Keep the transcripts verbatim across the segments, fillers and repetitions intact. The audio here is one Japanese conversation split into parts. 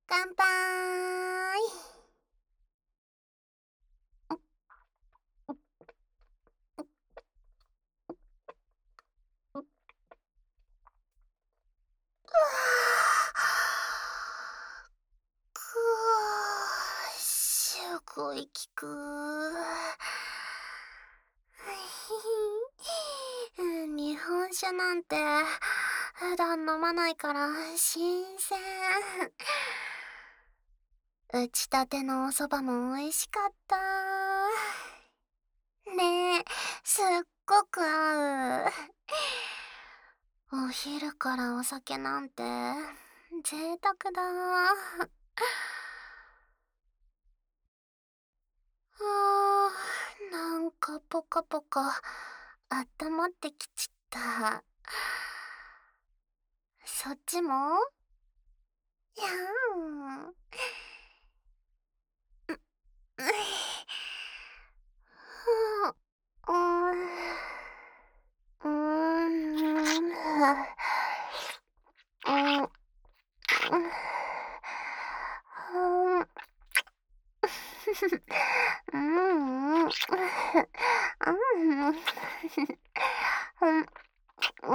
乾杯。くぅ、すごい効く。日本酒なんて普段飲まないから新鮮。打ちたてのお蕎麦も美味しかった。ねえ、すっごく合う。お昼からお酒なんて贅沢だ。あー、なんかポカポカ温まってきちった。そっちもやん。ういふう、うーん、うーん、うん、うん、うん、うん、うん、うん、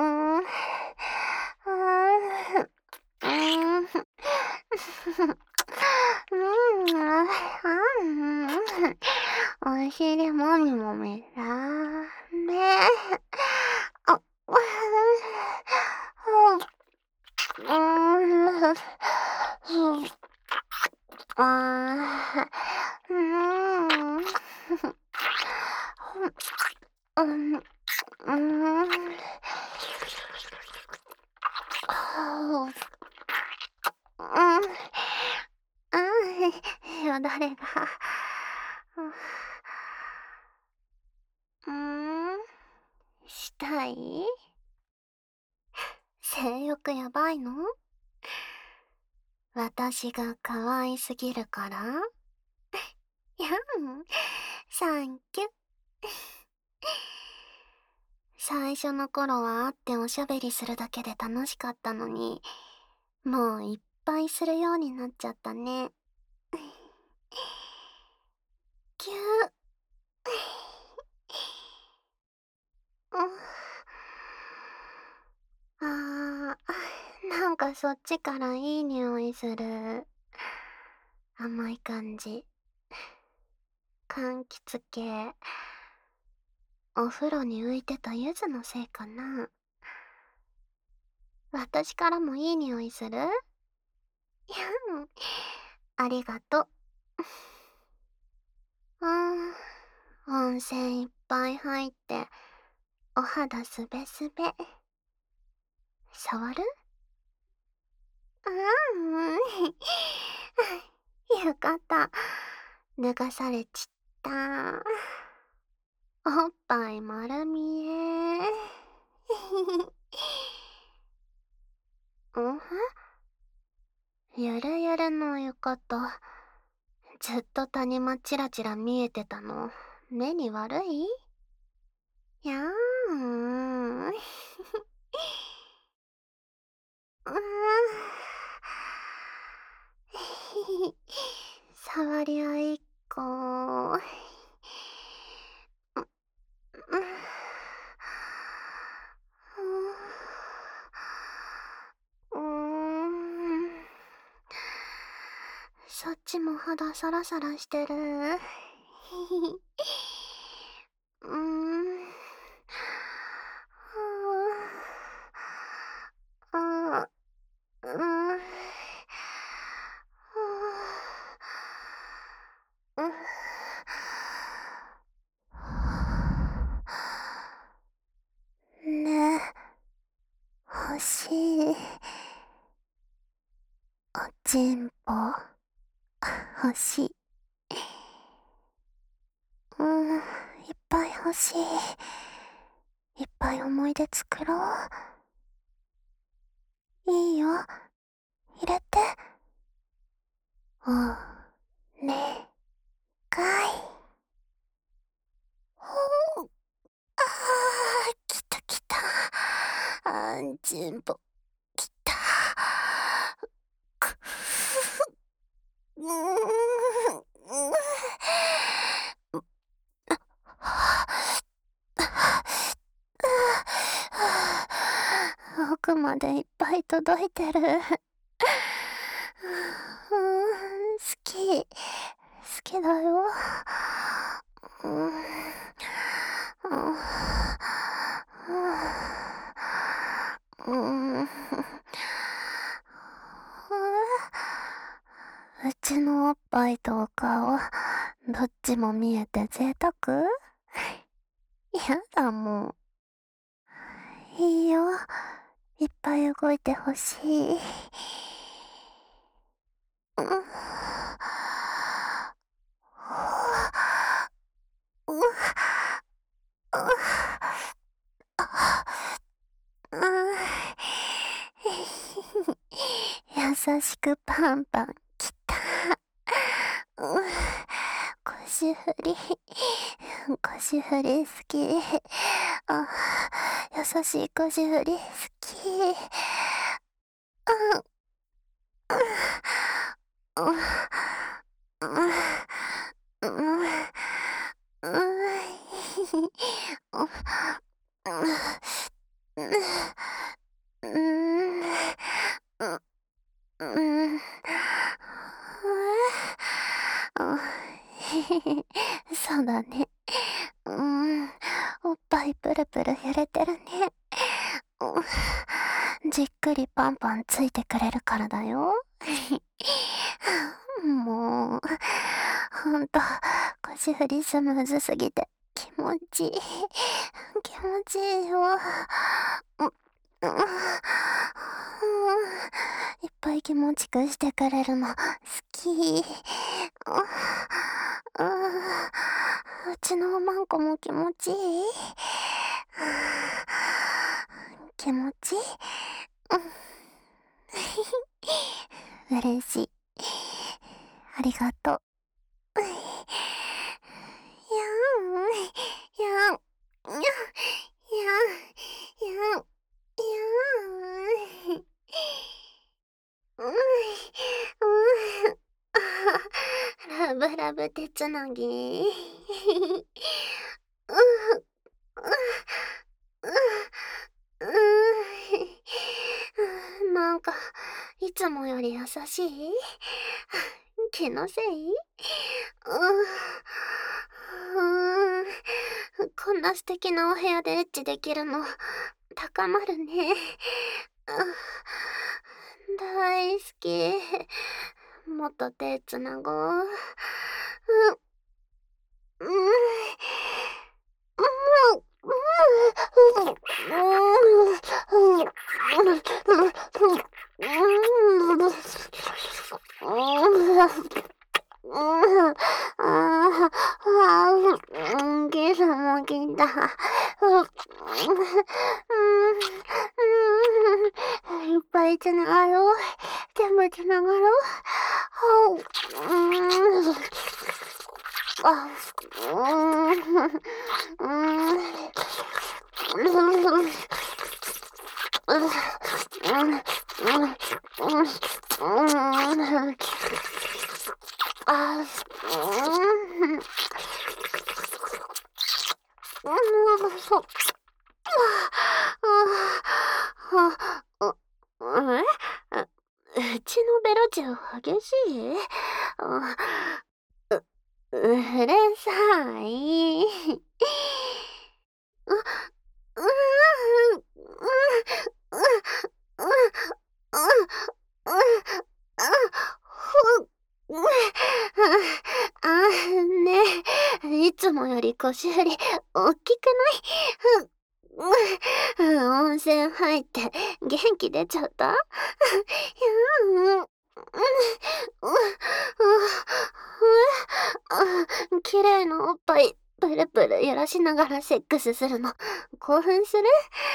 お尻もみもみだね。あ、うん、あー、うん、うん、うん、うん、うん、よだれが。うーん、したい？性欲やばいの？私が可愛すぎるから？やん、サンキュ。最初の頃は会っておしゃべりするだけで楽しかったのに、もういっぱいするようになっちゃったね。ぎゅー。うん、あー、なんかそっちからいい匂いする。甘い感じ。柑橘系。お風呂に浮いてた柚子のせいかな。私からもいい匂いする？やん、ありがとう。うーん、温泉いっぱい入って、お肌すべすべ。触る？うーん。よかった。脱がされちった。おっぱい丸見え。ん？ゆるゆるの浴衣。ずっと谷間チラチラ見えてたの。目に悪い？やーん。うーん。触り合いっこ。うん。うーん。そっちも肌サラサラしてる。うーん。ああ、うーん。うん。ね、欲しい。おちんぽ欲しい。うん、いっぱい欲しい。いっぱい思い出作ろう。いいよ、入れて。おねがい。ほう、あー、来た来た。あんちんぽ、来た。くふふ。 までいっぱい届いてる。うーん、好き。好きだよ。うーん。うーん。うーん。うちのおっぱいとお顔、どっちも見えて贅沢？やだもう。いいよ。いっぱい動いてほしい。うん。ううう優しくパンパンきた。うん。腰振り、腰振り好き。あ、優しい腰振り好き。うん。うん。うん。うん。うん。うん。うん。うん。うん。あ、そうだね。うーん、おっぱいプルプル揺れてるね。うん、じっくりパンパンついてくれるからだよ。もう、ほんと、腰振りスムーズすぎて気持ちいい。気持ちいいよ。うん、うん、いっぱい気持ちくしてくれるの好き。うん、うちのおまんこも気持ちいい。気持ちいい。うん。嬉しい。ありがとう。やん、やん、やん、やん、やん、やん。うん、うん。あ、ラブラブ手つなぎ。うん、うん、うん、うん。なんか、いつもより優しい？気のせい？うん、うーん。こんな素敵なお部屋でエッチできるの、高まるね。うん、大好き。もっと手つなごう。うん、うん。うん、ああ、あうん、ゲスも来た。う、うん、うん、いっぱい繋がろう。全部繋がろう。はう、うん、あ、うん、うん、うん、うん、うん、うん、あ、うん、うん、そ、ああ、あ、あ、え？うちのベロチュ激しい？あ、う、うるさい。う、うーん、う、う、う、う、う、あ、ふ、う、あ、ねえ、いつもより腰振りおっきくない？ふ、う、温泉入って元気出ちゃった？やん、うん、う、う、綺麗なおっぱいプルプル揺らしながらセックスするの興奮する？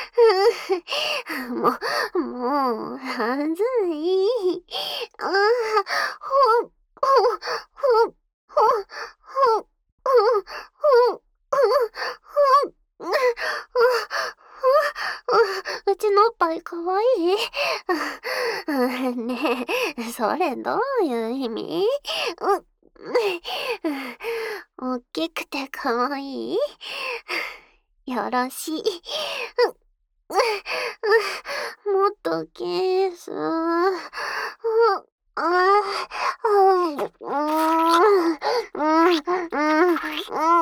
もう、もう、はずい。ああ、ほん、ほん、ほん、ほん、ほん、ほん、ほん、ほん、ほん、うちのおっぱいかわいい？ねえ、それどういう意味？う、おっきくてかわいい？よろしい。 もっとキス。うん、ああ、うん、うん、うん、うん、うん。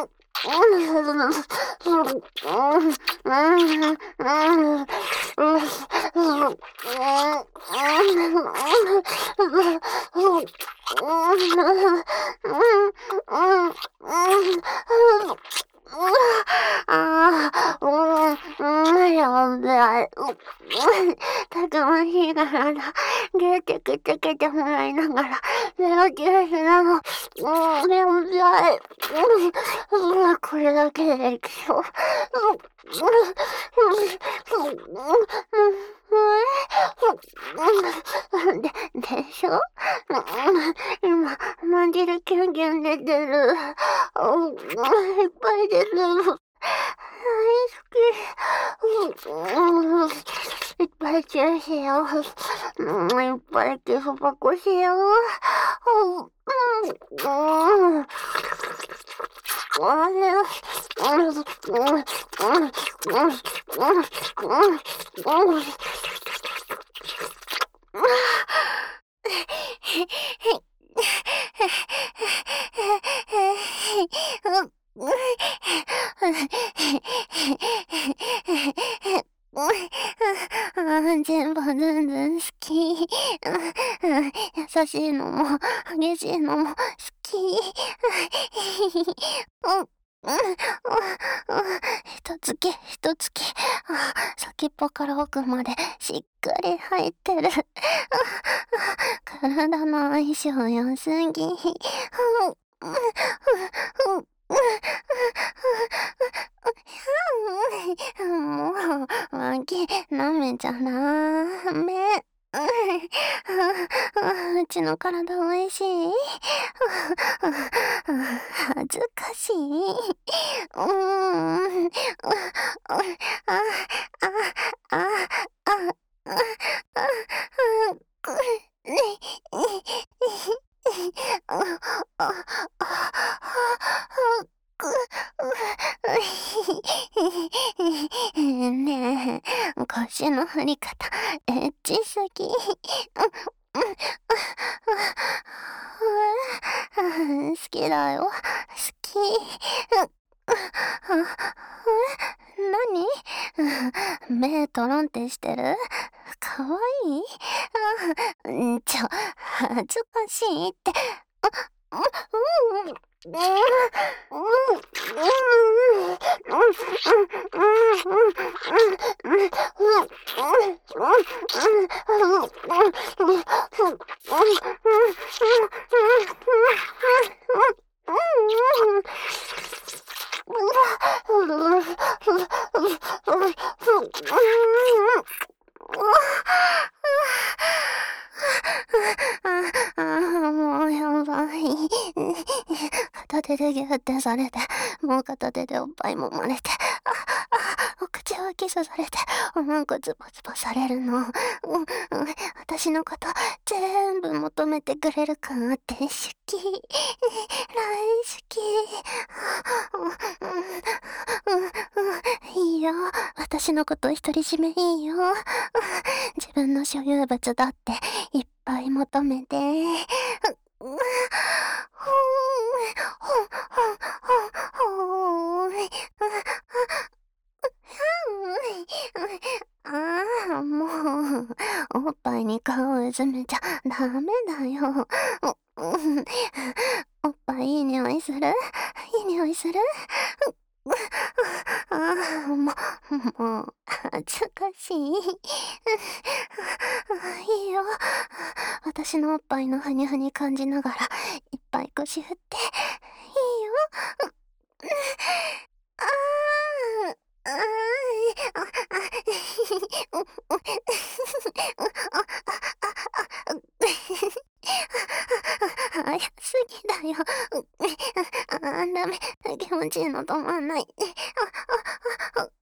ああ、うん、うん、やばい。たくましいからな。ゲテケテケてもらいながら、ゼロキュースなの。うん、やばい。うん、これだけで液晶。で、でしょ？今、マジでキュンキュン出てる。うん、いっぱい出てる。大好き。うん、いっぱいチューしよう。うん、いっぱいキス箱しよう。うん、うん、うん。あれ、うん、うん、うん、うん、うん、うん、うん。全部ずんずん好き。優しいのも激しいのも好き。うん、うん、うん、一つけ一つけ、先っぽから奥までしっかり入ってる。体の相性良すぎ。うん、うん、うん、うん、もう、脇舐めちゃダメ。うちの体おいしい。恥ずかしい。うーん。あ、あ、あ、あ、あ、あ、くね、あ、あ、あ、く、ねえ、腰の振り方、エッチすぎ。好きだよ。好き。何？目トロンってしてる？かわいい？うん、ちょ、恥ずかしいって。うん、うん、うんああ、もうやばい。片手でギューってされて、もう片手でおっぱい揉まれて、あ、あ、お口をキスされて、おまんこズボズボされるの。うん、うん、私のこと全部求めてくれる感あって好き。大好き。うん、うん、うん、いいよ。私のこと独り占めいいよ。自分の所有物だっていっぱい求めて。うん、ほん、ほん、ほん、ほん、ほん、ああ、もう、おっぱいに顔をうずめちゃダメだよ。うん、おっぱいいい匂いする？いい匂いする？ああ、もう、もう、恥ずかしい。いいよ。私のおっぱいのふにふに感じながら、いっぱい腰振って。いいよ。ああ、ああ、早すぎだよ。あ、ダメ。気持ちいいの止まんない。あ、あ、あ、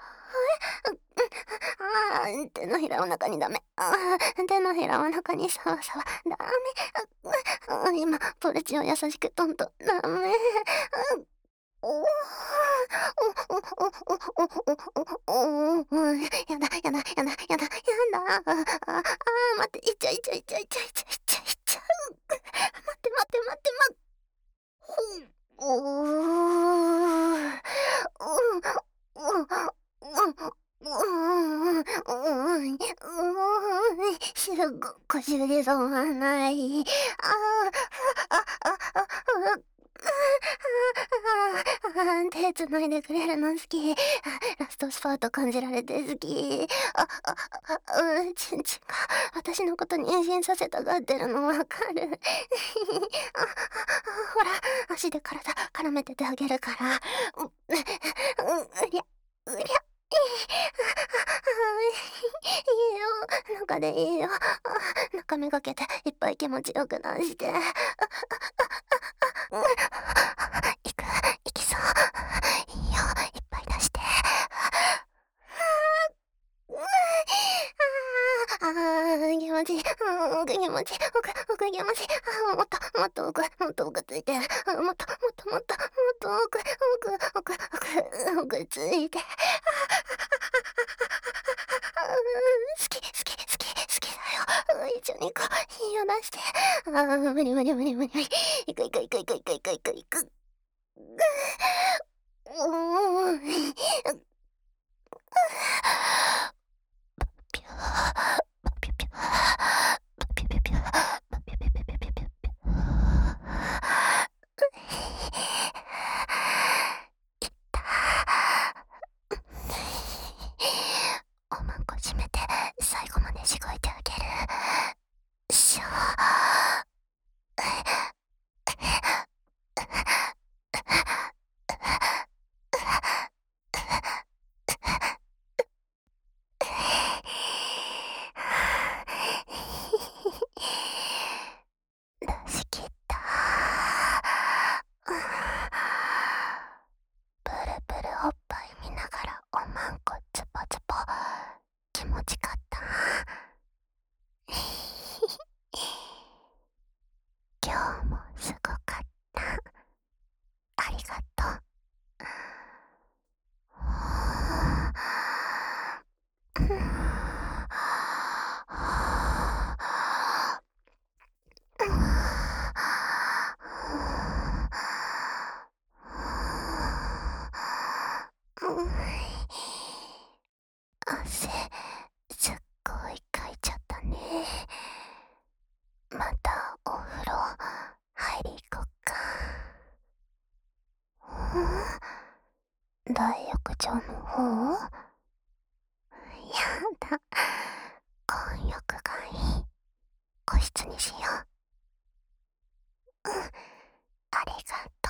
あ、あ、手のひらお腹にダメ。あ、手のひらお腹にさわさわ。ダメ。あ、今、ポルチを優しくトントン。ダメ。 おお、おおおおおおおお、やだやだやだやだやだ。ああ、ああ、待って、いっちゃういっちゃういっちゃういっちゃういっちゃういっちゃういっちゃう。待って待って待ってまほん。おお。うん。うん。うん。うん。うん。うん。うん。すっごくしびれそうがない。ああ、あ、あ、あ、あ、う、ああ、手繋いでくれるの好き。ラストスパート感じられて好き。あ、あ、あ、うん、ちんちんが私のこと妊娠させたがってるのわかる。あ、あ、ほら、足で体絡めててあげるから。う、う、うりゃ、うりゃ。いいよ、中でいいよ。中めがけていっぱい気持ちよく出して。いく、いきそう。いいよ、いっぱい出して。ああ、気持ちいい。奥気持ちいい。奥、奥気持ちいい。あ、もっと、もっと奥、もっと奥ついて。もっと、もっと、もっと、もっと奥、奥、奥、奥、奥ついて。好き、好き、好き、好きだよ。一緒に行こう。いいよ、出して。ああ、無理無理無理無理無理。行く行く行く行く行く行く行く行く。うーん。ピュー、ピュピュ、ピュピュピュ、ピュピュピュピュピュピュ。いった。おまんこ締めて最後までしごいてあげる。しょ。出し切った。プルプルおっぱい見ながらおまんこつぽつぽ。気持ちかった。今日もすごかった。ありがとう。汗、すっごいかいちゃったね。またお風呂入り行こっか。大浴場の方？やだ。混浴がいい。個室にしよう。うん。ありがとう。